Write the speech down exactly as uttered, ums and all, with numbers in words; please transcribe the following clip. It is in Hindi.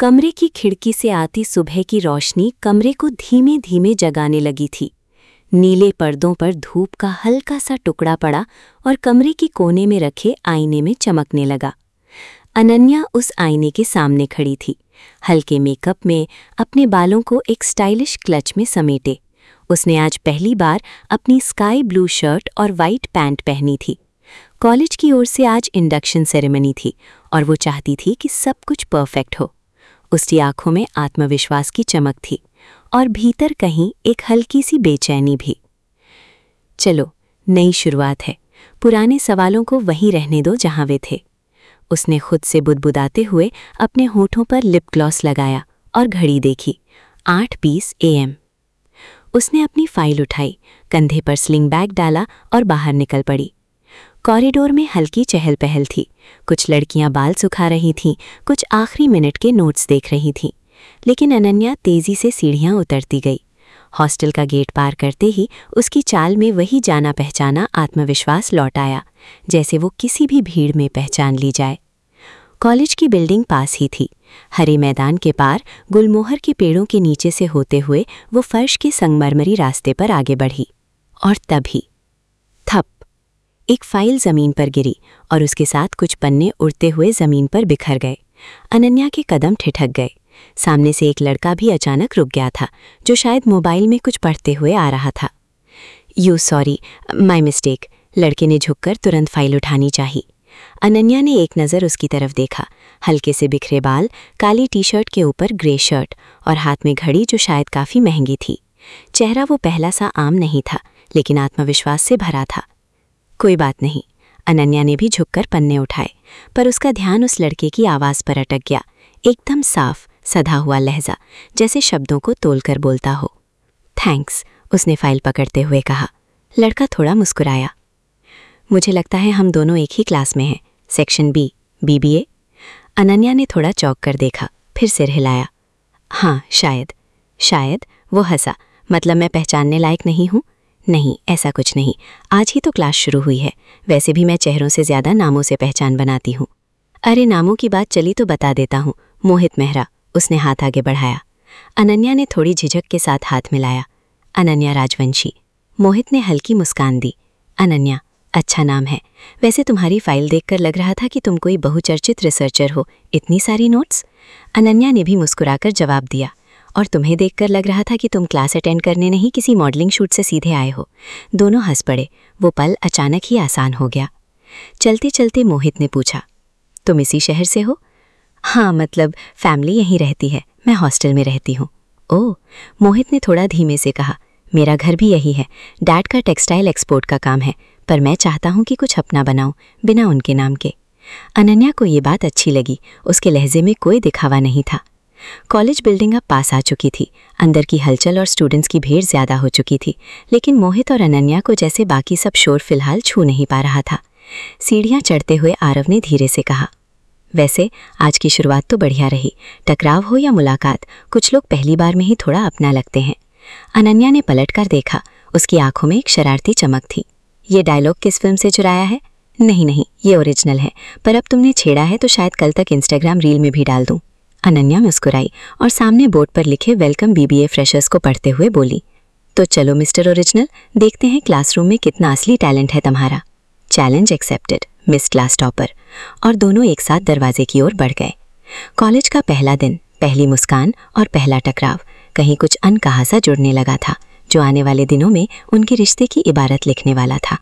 कमरे की खिड़की से आती सुबह की रोशनी कमरे को धीमे धीमे जगाने लगी थी। नीले पर्दों पर धूप का हल्का सा टुकड़ा पड़ा और कमरे की कोने में रखे आईने में चमकने लगा। अनन्या उस आईने के सामने खड़ी थी, हल्के मेकअप में, अपने बालों को एक स्टाइलिश क्लच में समेटे। उसने आज पहली बार अपनी स्काई ब्लू शर्ट और वाइट पैंट पहनी थी। कॉलेज की ओर से आज इंडक्शन सेरेमनी थी और वो चाहती थी कि सब कुछ परफेक्ट हो। उसकी आंखों में आत्मविश्वास की चमक थी और भीतर कहीं एक हल्की सी बेचैनी भी। चलो, नई शुरुआत है, पुराने सवालों को वहीं रहने दो जहां वे थे। उसने खुद से बुदबुदाते हुए अपने होठों पर लिप ग्लॉस लगाया और घड़ी देखी, आठ बीस ए एम। उसने अपनी फाइल उठाई, कंधे पर स्लिंग बैग डाला और बाहर निकल पड़ी। कॉरिडोर में हल्की चहल पहल थी। कुछ लड़कियां बाल सुखा रही थीं, कुछ आखिरी मिनट के नोट्स देख रही थीं, लेकिन अनन्या तेजी से सीढ़ियां उतरती गई। हॉस्टल का गेट पार करते ही उसकी चाल में वही जाना पहचाना आत्मविश्वास लौट आया, जैसे वो किसी भी भीड़ में पहचान ली जाए। कॉलेज की बिल्डिंग पास ही थी। हरे मैदान के पार गुलमोहर के पेड़ों के नीचे से होते हुए वो फर्श के संगमरमरी रास्ते पर आगे बढ़ी। और तभी थप, एक फाइल जमीन पर गिरी और उसके साथ कुछ पन्ने उड़ते हुए जमीन पर बिखर गए। अनन्या के कदम ठिठक गए। सामने से एक लड़का भी अचानक रुक गया था, जो शायद मोबाइल में कुछ पढ़ते हुए आ रहा था। You sorry, my mistake. लड़के ने झुककर तुरंत फाइल उठानी चाहिए। अनन्या ने एक नज़र उसकी तरफ देखा। हल्के से बिखरे बाल, काली टी शर्ट के ऊपर ग्रे शर्ट और हाथ में घड़ी जो शायद काफ़ी महंगी थी। चेहरा वो पहला सा आम नहीं था, लेकिन आत्मविश्वास से भरा था। कोई बात नहीं, अनन्या ने भी झुककर पन्ने उठाए, पर उसका ध्यान उस लड़के की आवाज़ पर अटक गया। एकदम साफ, सधा हुआ लहजा, जैसे शब्दों को तोलकर बोलता हो। थैंक्स, उसने फाइल पकड़ते हुए कहा। लड़का थोड़ा मुस्कुराया। मुझे लगता है हम दोनों एक ही क्लास में हैं, section B, B B A. Ananya ने थोड़ा चौंक कर देखा, फिर सिर हिलाया। हाँ, शायद। शायद, वो हंसा। मतलब मैं पहचानने लायक नहीं हूँ? नहीं, ऐसा कुछ नहीं। आज ही तो क्लास शुरू हुई है। वैसे भी मैं चेहरों से ज़्यादा नामों से पहचान बनाती हूँ। अरे, नामों की बात चली तो बता देता हूँ। मोहित मेहरा। उसने हाथ आगे बढ़ाया। अनन्या ने थोड़ी झिझक के साथ हाथ मिलाया। अनन्या राजवंशी। मोहित ने हल्की मुस्कान दी। अनन्या, अच्छा नाम है। वैसे तुम्हारी फाइल देखकर लग रहा था कि तुम कोई बहुचर्चित रिसर्चर हो। इतनी सारी नोट्स? अनन्या ने भी मुस्कुराकर जवाब दिया। और तुम्हें देखकर लग रहा था कि तुम क्लास अटेंड करने नहीं, किसी मॉडलिंग शूट से सीधे आए हो। दोनों हंस पड़े। वो पल अचानक ही आसान हो गया। चलते चलते मोहित ने पूछा, तुम इसी शहर से हो? हाँ, मतलब फैमिली यहीं रहती है, मैं हॉस्टल में रहती हूँ। ओह, मोहित ने थोड़ा धीमे से कहा। मेरा घर भी यही है। डैड का टेक्सटाइल एक्सपोर्ट का काम है, पर मैं चाहता हूँ कि कुछ अपना बनाऊँ, बिना उनके नाम के। अनन्या को ये बात अच्छी लगी। उसके लहजे में कोई दिखावा नहीं था। कॉलेज बिल्डिंग अब पास आ चुकी थी। अंदर की हलचल और स्टूडेंट्स की भीड़ ज़्यादा हो चुकी थी, लेकिन मोहित और अनन्या को जैसे बाकी सब शोर फिलहाल छू नहीं पा रहा था। सीढ़ियाँ चढ़ते हुए आरव ने धीरे से कहा, वैसे आज की शुरुआत तो बढ़िया रही। टकराव हो या मुलाकात, कुछ लोग पहली बार में ही थोड़ा अपना लगते हैं। अनन्या ने पलटकर देखा। उसकी आंखों में एक शरारती चमक थी। ये डायलॉग किस फिल्म से चुराया है? नहीं नहीं, ये ओरिजिनल है, पर अब तुमने छेड़ा है तो शायद कल तक इंस्टाग्राम रील में भी डाल दूं। अनन्या मुस्कुराई और सामने बोर्ड पर लिखे welcome B B A freshers को पढ़ते हुए बोली, तो चलो मिस्टर ओरिजिनल, देखते हैं क्लासरूम में कितना असली टैलेंट है तुम्हारा। Challenge accepted, miss class topper. और दोनों एक साथ दरवाजे की ओर बढ़ गए। कॉलेज का पहला दिन, पहली मुस्कान और पहला टकराव कहीं कुछ अनकहा सा जुड़ने लगा था, जो आने वाले दिनों में उनके रिश्ते की इबारत लिखने वाला था।